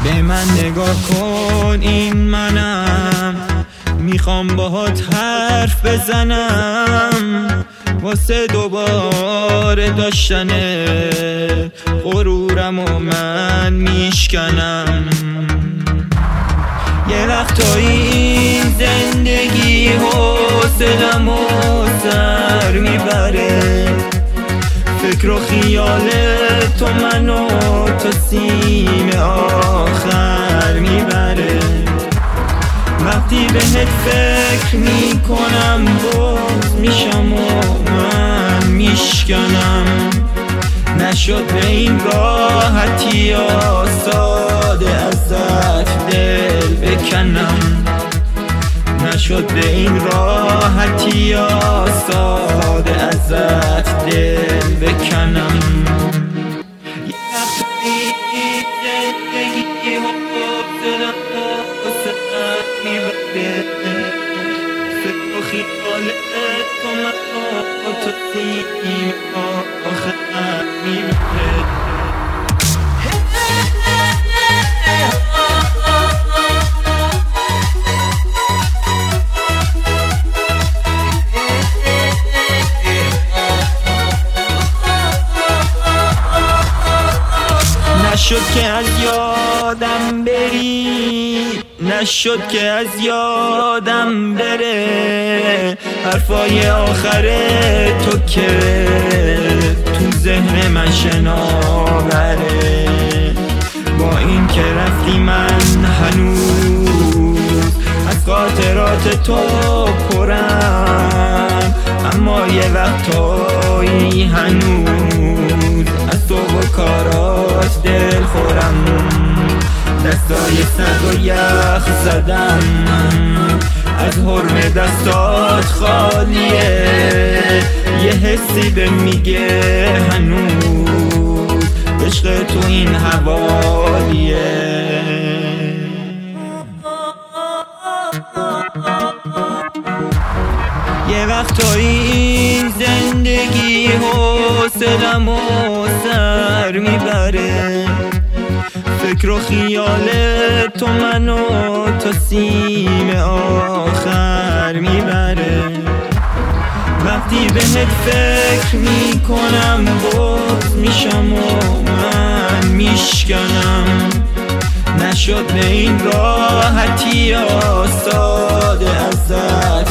به من نگاه کن، این منم، میخوام باهات حرف بزنم واسه دوباره داشتن غرورم و من میشکنم. یه وقتایی این زندگی حوصلم و سر میبره، فکر و خیال تو منو تا سیم آخر میبره. وقتی بهت فکر میکنم باز میشم و من میشکنم. نشد به این راحتی ساده ازت دل بکنم، نشد به این راحتی ساده ازت دل بکنم. فکر و خیال تو منو تا سیم آخر میبره. نشد که از یادم بری، نشد که از یادم بره حرفای آخر تو که تو ذهن من شناوره. با این که رفتی من هنوز از خاطرات تو پرم، اما یه وقتایی هنوز از تو و کارات دل خورم. دستای سرد و یخ زدم، از حرم دستات خالیه. یه حسی به میگه هنوز عشق تو این حوالیه. یه وقتایی این زندگی حوصلم و سر میبره، فکر و خیال تو منو تا سیم آخر میبره. وقتی بهت فکر میکنم باز میشم و من میشکنم. نشد به این راحتی ساده ازت